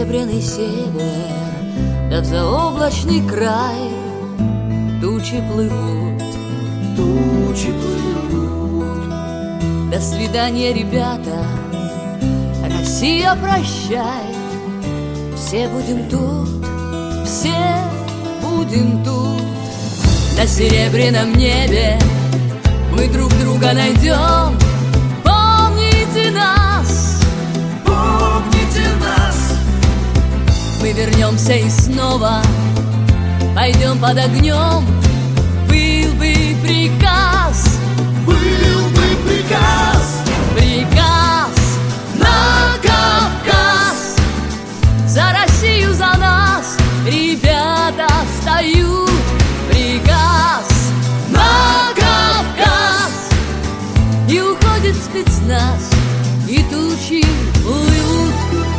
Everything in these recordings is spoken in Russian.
серебряный север, да в заоблачный край тучи плывут, тучи плывут. До свидания, ребята, Россия, прощай. Все будем тут, все будем тут. На серебряном небе мы друг друга найдем. Помните нас, помните нас. Мы вернемся и снова пойдем под огнем. Был бы приказ, был бы приказ, приказ на Кавказ. За Россию, за нас ребята встают. Приказ на Кавказ. И уходит спецназ, и тучи плывут.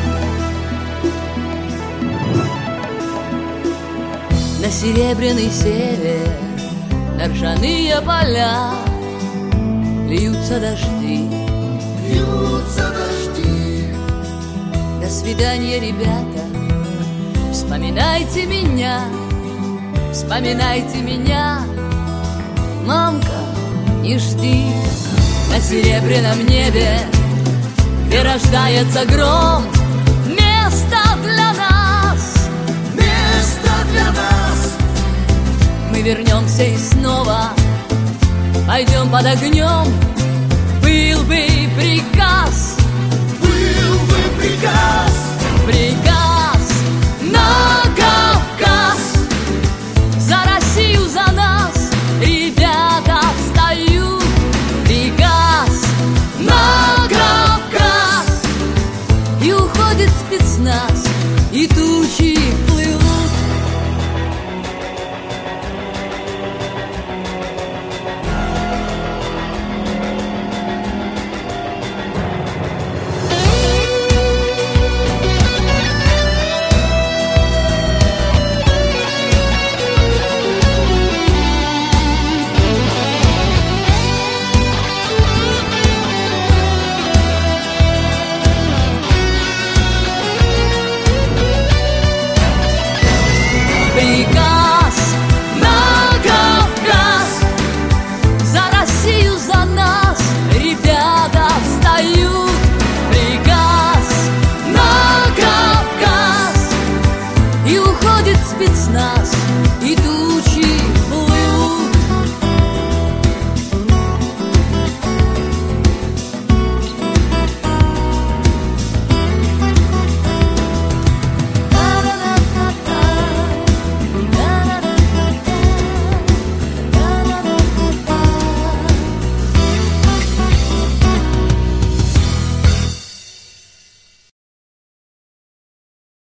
На серебряный север, на ржаные поля льются дожди, льются дожди. До свидания, ребята, вспоминайте меня, вспоминайте меня. Мамка, не жди. На серебряном небе, где рождается гром, место для нас, место для нас. Мы вернемся и снова пойдем под огнем. Был бы приказ, был бы приказ, приказ.